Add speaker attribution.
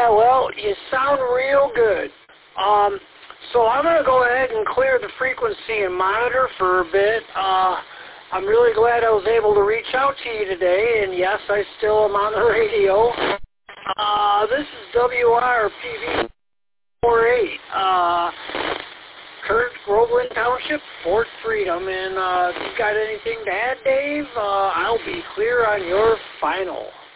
Speaker 1: well, you sound real good. So I'm going to go ahead and clear the frequency and monitor for a bit. I'm really glad I was able to reach out to you today, and yes, I still am on the radio. This is WRPV 48, Kurt, Groveland Township, Fort Freedom, and if you've got anything to add, Dave, I'll be clear on your final.